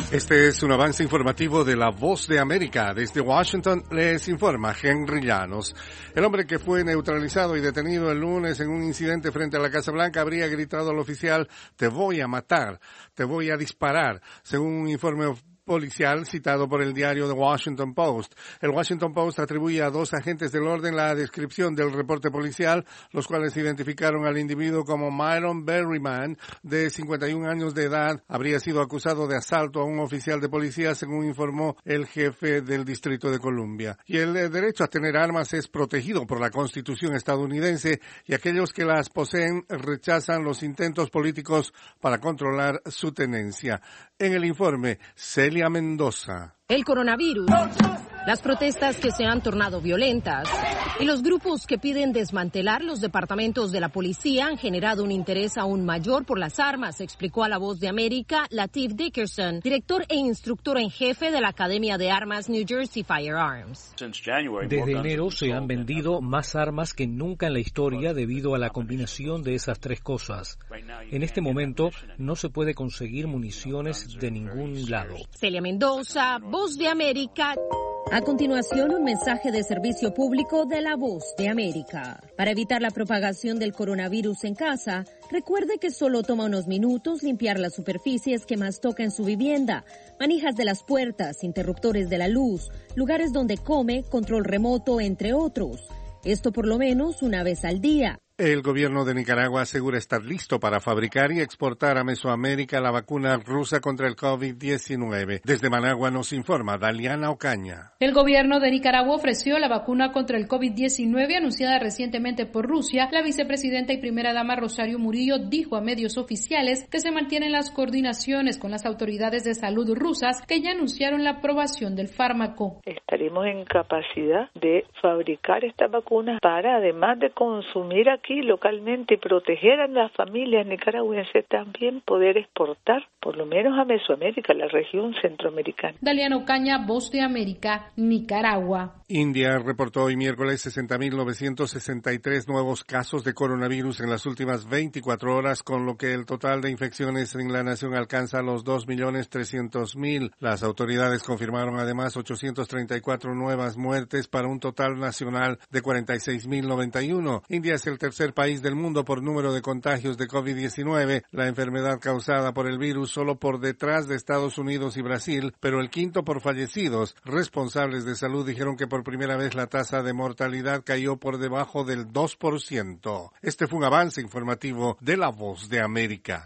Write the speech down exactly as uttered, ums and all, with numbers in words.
Este es un avance informativo de La Voz de América. Desde Washington les informa Henry Llanos. El hombre que fue neutralizado y detenido el lunes en un incidente frente a la Casa Blanca habría gritado al oficial: "Te voy a matar, te voy a disparar", según un informe policial citado por el diario The Washington Post. El Washington Post atribuye a dos agentes del orden la descripción del reporte policial, los cuales identificaron al individuo como Myron Berryman, de cincuenta y un años de edad. Habría sido acusado de asalto a un oficial de policía, según informó el jefe del Distrito de Columbia. Y el derecho a tener armas es protegido por la Constitución estadounidense, y aquellos que las poseen rechazan los intentos políticos para controlar su tenencia. En el informe, Celia Mendoza. El coronavirus, las protestas que se han tornado violentas y los grupos que piden desmantelar los departamentos de la policía han generado un interés aún mayor por las armas, explicó a La Voz de América Latif Dickerson, director e instructor en jefe de la Academia de Armas New Jersey Firearms. Desde enero se han vendido más armas que nunca en la historia debido a la combinación de esas tres cosas. En este momento no se puede conseguir municiones de ningún lado. Celia Mendoza, Voz de América. A continuación, un mensaje de servicio público de La Voz de América. Para evitar la propagación del coronavirus en casa, recuerde que solo toma unos minutos limpiar las superficies que más toca en su vivienda, manijas de las puertas, interruptores de la luz, lugares donde come, control remoto, entre otros. Esto por lo menos una vez al día. El gobierno de Nicaragua asegura estar listo para fabricar y exportar a Mesoamérica la vacuna rusa contra el COVID diecinueve. Desde Managua nos informa Daliana Ocaña. El gobierno de Nicaragua ofreció la vacuna contra el COVID diecinueve anunciada recientemente por Rusia. La vicepresidenta y primera dama Rosario Murillo dijo a medios oficiales que se mantienen las coordinaciones con las autoridades de salud rusas, que ya anunciaron la aprobación del fármaco. Estaremos en capacidad de fabricar esta vacuna para, además de consumir aquí aquí localmente y proteger a las familias nicaragüenses, también poder exportar por lo menos a Mesoamérica, la región centroamericana. Daliana Ocaña, Voz de América, Nicaragua. India reportó hoy miércoles sesenta mil novecientos sesenta y tres nuevos casos de coronavirus en las últimas veinticuatro horas, con lo que el total de infecciones en la nación alcanza los dos millones trescientos mil. Las autoridades confirmaron además ochocientas treinta y cuatro nuevas muertes para un total nacional de cuarenta y seis mil noventa y uno. India es el tercer país del mundo por número de contagios de COVID diecinueve, la enfermedad causada por el virus, solo por detrás de Estados Unidos y Brasil, pero el quinto por fallecidos. Responsables de salud dijeron que por primera vez la tasa de mortalidad cayó por debajo del dos por ciento. Este fue un avance informativo de La Voz de América.